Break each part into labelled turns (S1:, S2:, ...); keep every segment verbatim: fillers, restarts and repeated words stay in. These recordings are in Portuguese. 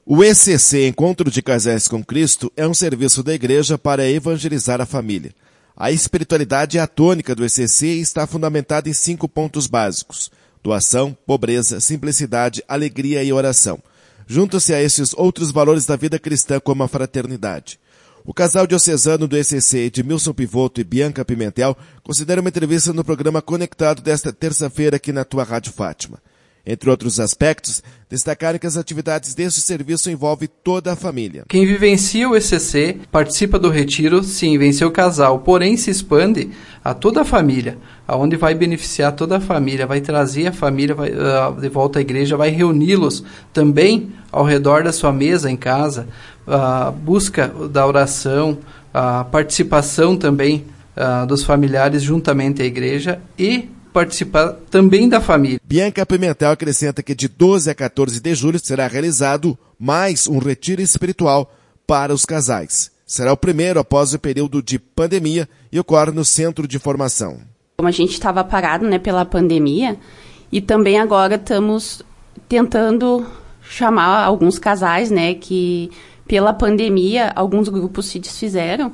S1: O E C C, Encontro de Casais com Cristo, é um serviço da igreja para evangelizar a família. A espiritualidade é a tônica do E C C e está fundamentada em cinco pontos básicos: doação, pobreza, simplicidade, alegria e oração. Juntam-se a esses outros valores da vida cristã como a fraternidade. O casal diocesano do E C C, Edmilson Pivotto e Bianca Pimentel, considera uma entrevista no programa Conectado desta terça-feira aqui na tua Rádio Fátima. Entre outros aspectos, destacaram que as atividades deste serviço envolvem toda a família.
S2: Quem vivencia o E C C participa do retiro, sim, vem seu casal, porém se expande a toda a família, aonde vai beneficiar toda a família, vai trazer a família vai, uh, de volta à igreja, vai reuni-los também ao redor da sua mesa em casa, a uh, busca da oração, a participação também uh, dos familiares juntamente à igreja e participar também da família.
S1: Bianca Pimentel acrescenta que de doze a quatorze de julho será realizado mais um retiro espiritual para os casais. Será o primeiro após o período de pandemia e ocorre no Centro de Formação.
S3: Como a gente estava parado, né, pela pandemia, e também agora estamos tentando chamar alguns casais, né, que pela pandemia alguns grupos se desfizeram,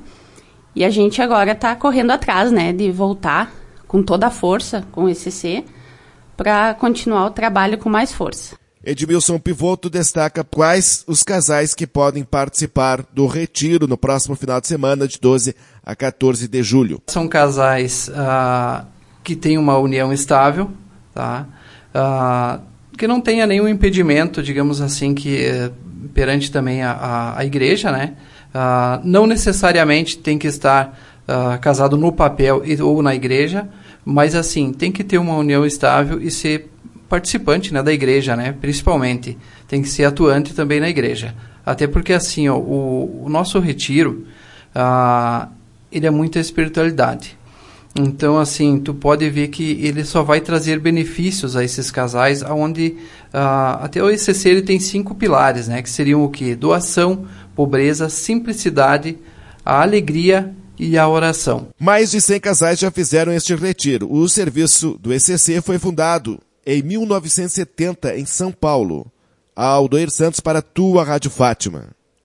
S3: e a gente agora está correndo atrás, né, de voltar com toda a força com o E C C para continuar o trabalho com mais força.
S1: Edmilson Pivotto destaca quais os casais que podem participar do retiro no próximo final de semana de doze a quatorze de julho.
S2: São casais uh, que têm uma união estável, tá? Uh, que não tenha nenhum impedimento, digamos assim, que uh, perante também a, a, a igreja, né? Uh, não necessariamente tem que estar uh, casado no papel e, ou na igreja, mas assim, tem que ter uma união estável e ser participante, né, da igreja, né, principalmente. Tem que ser atuante também na igreja. Até porque assim, ó, o, o nosso retiro, uh, ele é muita espiritualidade. Então, assim, tu pode ver que ele só vai trazer benefícios a esses casais, onde uh, até o E C C ele tem cinco pilares, né, que seriam o quê? Doação, pobreza, simplicidade, a alegria e a oração.
S1: Mais de cem casais já fizeram este retiro. O serviço do E C C foi fundado em mil novecentos e setenta em São Paulo. Aldoir Santos para a tua Rádio Fátima.